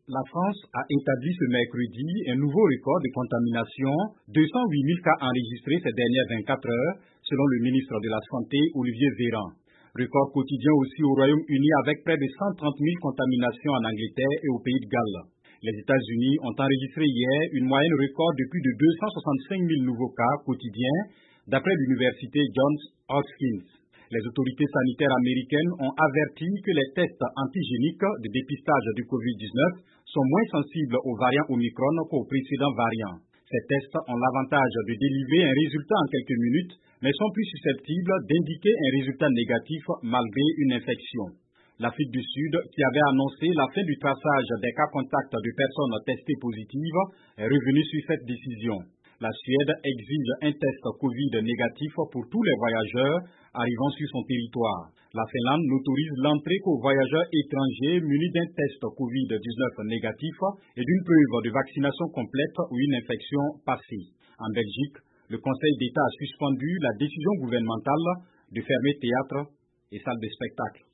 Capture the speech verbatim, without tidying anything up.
La France a établi ce mercredi un nouveau record de contamination, deux cent huit mille cas enregistrés ces dernières vingt-quatre heures, selon le ministre de la Santé Olivier Véran. Record quotidien aussi au Royaume-Uni avec près de cent trente mille contaminations en Angleterre et au Pays de Galles. Les États-Unis ont enregistré hier une moyenne record de plus de deux cent soixante-cinq mille nouveaux cas quotidiens, d'après l'université Johns Hopkins. Les autorités sanitaires américaines ont averti que les tests antigéniques de dépistage du covid dix-neuf sont moins sensibles aux variants Omicron qu'aux précédents variants. Ces tests ont l'avantage de délivrer un résultat en quelques minutes, mais sont plus susceptibles d'indiquer un résultat négatif malgré une infection. L'Afrique du Sud, qui avait annoncé la fin du traçage des cas contacts de personnes testées positives, est revenue sur cette décision. La Suède exige un test Covid négatif pour tous les voyageurs arrivant sur son territoire. La Finlande n'autorise l'entrée qu'aux voyageurs étrangers munis d'un test covid dix-neuf négatif et d'une preuve de vaccination complète ou une infection passée. En Belgique, le Conseil d'État a suspendu la décision gouvernementale de fermer théâtres et salles de spectacle.